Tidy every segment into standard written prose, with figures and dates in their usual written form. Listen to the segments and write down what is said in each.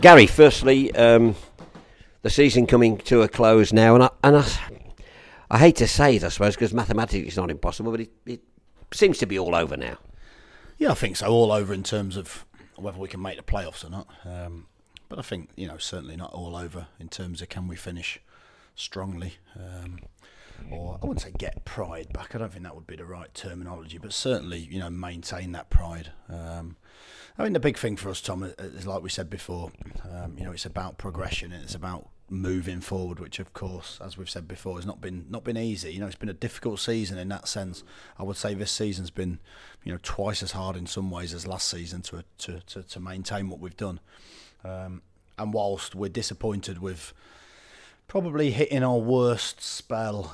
Gary, firstly, the season coming to a close now, I hate to say it, I suppose, because mathematically it's not impossible, but it seems to be all over now. Yeah, I think so. All over in terms of whether we can make the playoffs or not. But I think, certainly not all over in terms of can we finish strongly. Or I wouldn't say get pride back. I don't think that would be the right terminology, but certainly, maintain that pride. I mean, the big thing for us, Tom, is like we said before, it's about progression and it's about moving forward, which of course, as we've said before, has not been easy. It's been a difficult season in that sense. I would say this season's been, twice as hard in some ways as last season to maintain what we've done. And whilst we're disappointed with probably hitting our worst spell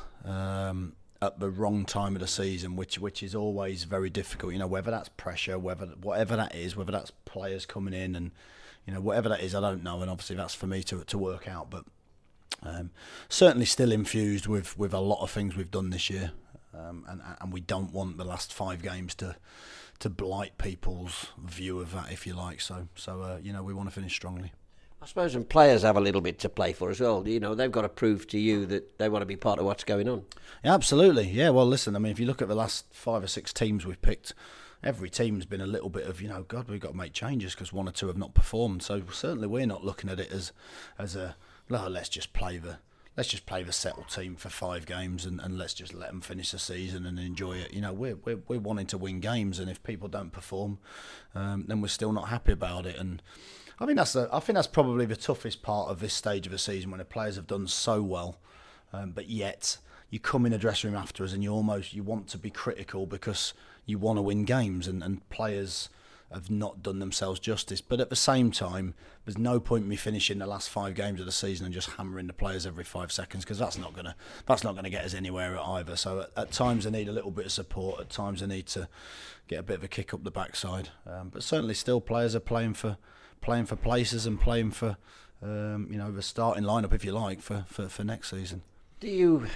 at the wrong time of the season, which is always very difficult. Whether that's pressure, whatever that is, whether that's players coming in, and whatever that is, I don't know. And obviously that's for me to work out. But certainly still infused with a lot of things we've done this year, and we don't want the last 5 games to blight people's view of that, if you like. So we want to finish strongly. I suppose and players have a little bit to play for as well. They've got to prove to you that they want to be part of what's going on. Yeah, absolutely. Yeah, well, listen, I mean, if you look at the last 5 or 6 teams we've picked, every team's been a little bit of, God, we've got to make changes because 1 or 2 have not performed. So certainly we're not looking at it as a, let's just play the settled team for 5 games and let's just let them finish the season and enjoy it. We're wanting to win games, and if people don't perform, then we're still not happy about it. And I think that's probably the toughest part of this stage of the season, when the players have done so well, but yet you come in a dressing room afterwards and you want to be critical because you want to win games, and players have not done themselves justice. But at the same time, there's no point in me finishing the last 5 games of the season and just hammering the players every 5 seconds, because that's not gonna get us anywhere either. So at times they need a little bit of support. At times they need to get a bit of a kick up the backside. But certainly still players are playing for places and playing for the starting lineup, if you like, for next season. Are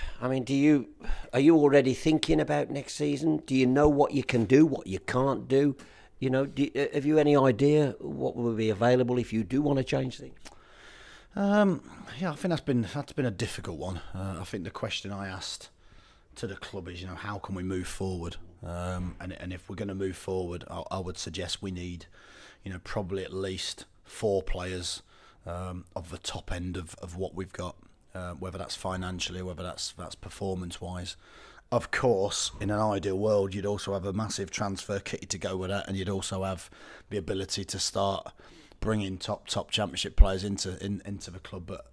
you already thinking about next season? Do you know what you can do, what you can't do? Have you any idea what will be available if you do want to change things? I think that's been a difficult one. I think the question I asked to the club is, how can we move forward? And if we're going to move forward, I would suggest we need, probably at least 4 players of the top end of what we've got, whether that's financially, whether that's performance-wise. Of course, in an ideal world, you'd also have a massive transfer kitty to go with that, and you'd also have the ability to start bringing top championship players into the club. But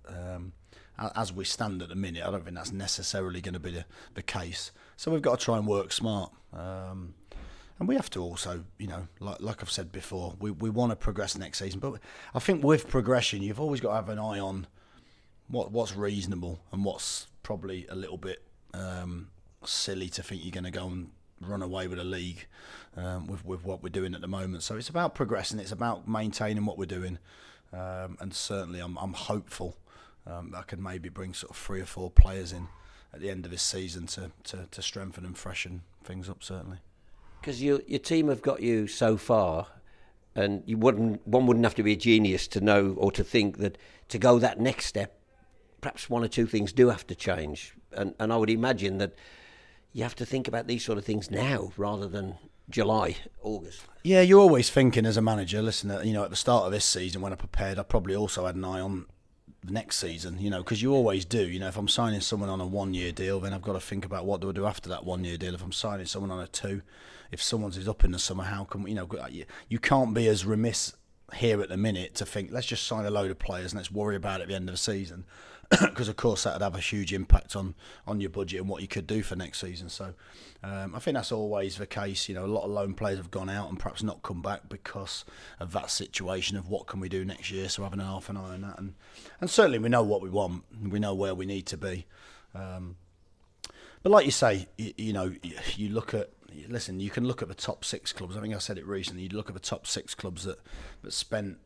as we stand at the minute, I don't think that's necessarily going to be the case. So we've got to try and work smart. And we have to also, like I've said before, we want to progress next season. But I think with progression, you've always got to have an eye on what's reasonable and what's probably a little bit silly to think you're going to go and run away with a league with what we're doing at the moment. So it's about progressing. It's about maintaining what we're doing. And certainly I'm hopeful I can maybe bring sort of 3 or 4 players in at the end of this season to strengthen and freshen things up, certainly. Because your team have got you so far, and one wouldn't have to be a genius to know or to think that to go that next step, perhaps 1 or 2 things do have to change. And I would imagine that you have to think about these sort of things now rather than July, August. Yeah, you're always thinking as a manager, listen, at the start of this season when I prepared, I probably also had an eye on the next season, because you always do. If I'm signing someone on a 1-year deal, then I've got to think about what do I do after that 1-year deal. If I'm signing someone on a 2, if someone's is up in the summer, how come, you can't be as remiss here at the minute to think, let's just sign a load of players and let's worry about it at the end of the season. Because of course that would have a huge impact on your budget and what you could do for next season. So I think that's always the case. A lot of loan players have gone out and perhaps not come back because of that situation of what can we do next year. So having half an eye on that, and certainly we know what we want. We know where we need to be. But like you say, you look at. Listen, you can look at the top 6 clubs. I think I said it recently. You look at the top 6 clubs that spent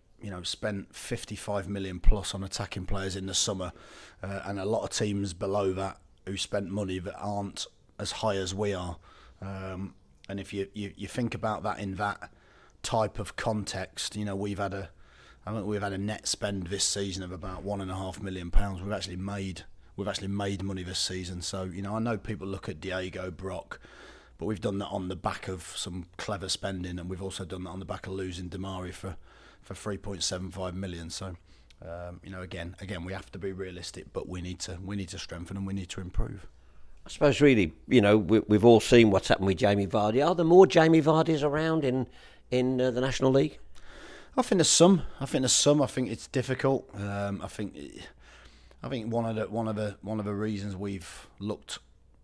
55 million plus on attacking players in the summer, and a lot of teams below that who spent money that aren't as high as we are. And if you think about that in that type of context, we've had I think we've had a net spend this season of about £1.5 million. We've actually made money this season. So, you know, I know people look at Diego, Brock, but we've done that on the back of some clever spending, and we've also done that on the back of losing Damari for 3.75 million. So, you know, again, we have to be realistic, but we need to strengthen and we need to improve. I suppose really, you know, we've all seen what's happened with Jamie Vardy. Are there more Jamie Vardys around in the National League? I think there's some. I think it's difficult. I think one of the reasons we've looked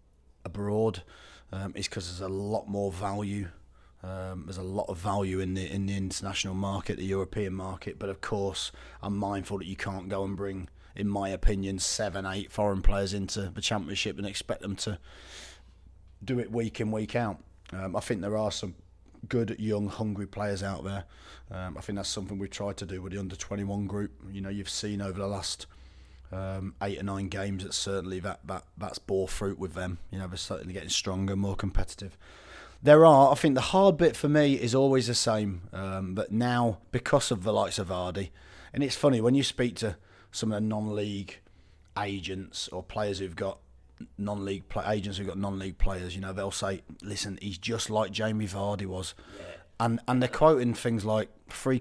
abroad is because there's a lot more value. There's a lot of value in the international market, the European market. But of course, I'm mindful that you can't go and bring, in my opinion, 7-8 foreign players into the Championship and expect them to do it week in, week out. I think there are some good, young, hungry players out there. I think that's something we've tried to do with the under-21 group. You know, you've seen over the last 8 or 9 games that certainly that's bore fruit with them. You know, they're certainly getting stronger, more competitive. I think the hard bit for me is always the same, but now, because of the likes of Vardy, and it's funny, when you speak to some of the non-league agents or players who've got non-league agents who've got non-league players, you know, they'll say, listen, he's just like Jamie Vardy was. Yeah. And they're quoting things like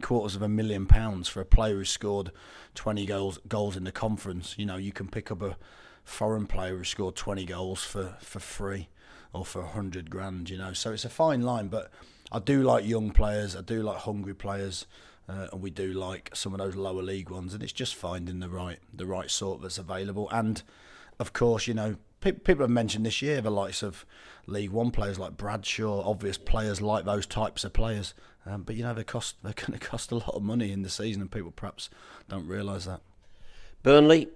£750,000 for a player who scored 20 goals in the conference. You know, you can pick up a foreign player who scored 20 goals for free or for 100 grand, you know. So it's a fine line, but I do like young players, I do like hungry players, and we do like some of those lower league ones, and it's just finding the right sort that's available. And of course, you know, people have mentioned this year the likes of League One players like Bradshaw, obvious players like those types of players. But you know, they're going to cost a lot of money in the season, and people perhaps don't realise that. Burnley,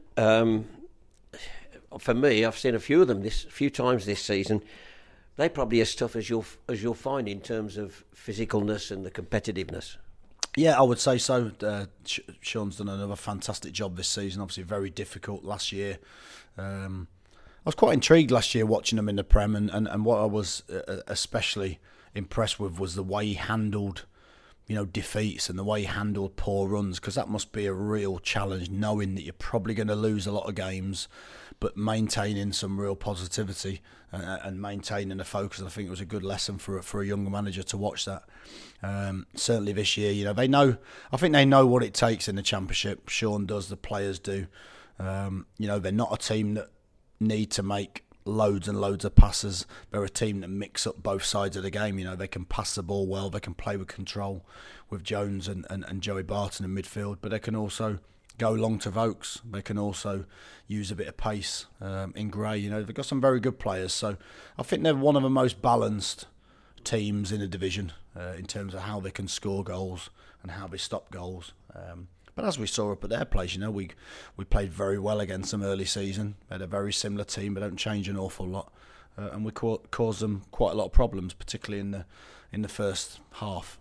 for me, I've seen a few of them few times this season. They're probably as tough as you'll find in terms of physicalness and the competitiveness. Yeah, I would say so. Sean's done another fantastic job this season. Obviously, very difficult last year. I was quite intrigued last year watching him in the Prem, and what I was especially impressed with was the way he handled, you know, defeats and the way he handled poor runs, because that must be a real challenge, knowing that you're probably going to lose a lot of games, but maintaining some real positivity and maintaining the focus. And I think it was a good lesson for a younger manager to watch that. Certainly this year, you know, I think they know what it takes in the Championship. Sean does, the players do. You know, they're not a team that need to make loads and loads of passes. They're a team that mix up both sides of the game. You know, they can pass the ball well, they can play with control with Jones and Joey Barton in midfield, but they can also go long to Vokes. They can also use a bit of pace in Gray. You know, they've got some very good players. So I think they're one of the most balanced teams in the division in terms of how they can score goals and how they stop goals. But as we saw up at their place, you know, we played very well against them early season. They had a very similar team, but don't change an awful lot, and we caused them quite a lot of problems, particularly in the first half.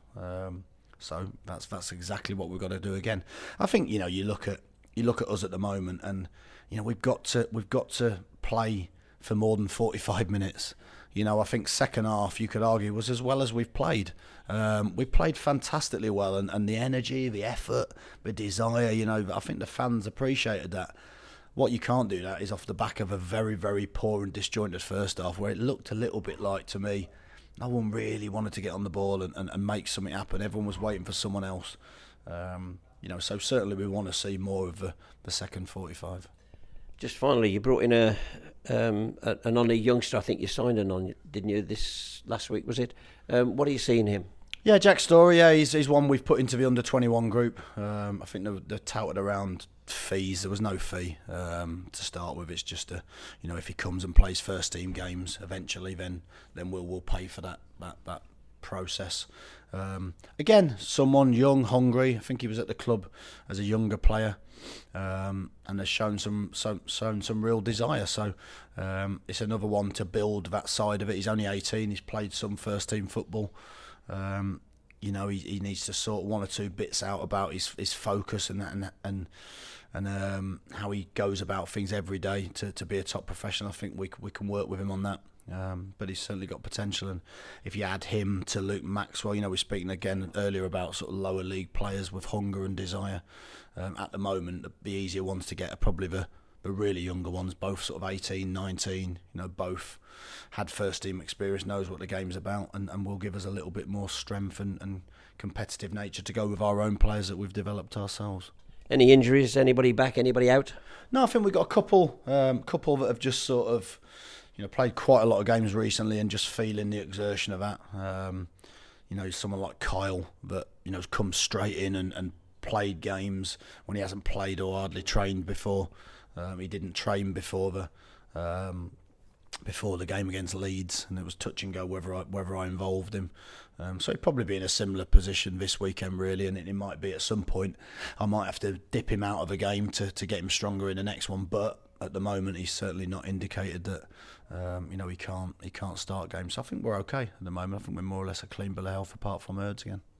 So that's exactly what we've got to do again. I think, you know, you look at us at the moment, and you know, we've got to play for more than 45 minutes. You know, I think second half, you could argue, was as well as we've played. We played fantastically well, and the energy, the effort, the desire, you know, I think the fans appreciated that. What you can't do that is off the back of a very, very poor and disjointed first half, where it looked a little bit like, to me, no one really wanted to get on the ball and make something happen. Everyone was waiting for someone else. You know, so certainly we want to see more of the second 45. Just finally, you brought in an on a youngster. I think you signed an on, didn't you? This last week, was it? What are you seeing him? Yeah, Jack Story. Yeah, he's one we've put into the under-21 group. I think they're touted around fees. There was no fee to start with. It's just you know, if he comes and plays first team games eventually, then we'll pay for that process. Again, someone young, hungry. I think he was at the club as a younger player, and has shown some real desire. So it's another one to build that side of it. He's only 18. He's played some first team football. You know, he needs to sort one or two bits out about his focus and how he goes about things every day to be a top professional. I think we can work with him on that. But he's certainly got potential, and if you add him to Luke Maxwell, we're speaking again earlier about sort of lower league players with hunger and desire. At the moment, the easier ones to get are probably the really younger ones, both sort of 18, 19, both had first team experience, knows what the game's about, and will give us a little bit more strength and competitive nature to go with our own players that we've developed ourselves. Any injuries? Anybody back? Anybody out? No, I think we've got a couple that have just sort of played quite a lot of games recently and just feeling the exertion of that. Someone like Kyle that has come straight in and played games when he hasn't played or hardly trained before. He didn't train before the game against Leeds, and it was touch and go whether I involved him. So he'd probably be in a similar position this weekend, really, and it might be at some point I might have to dip him out of a game to get him stronger in the next one. But at the moment, he's certainly not indicated that he can't start games. So I think we're okay at the moment. I think we're more or less a clean bill of health apart from Erds again.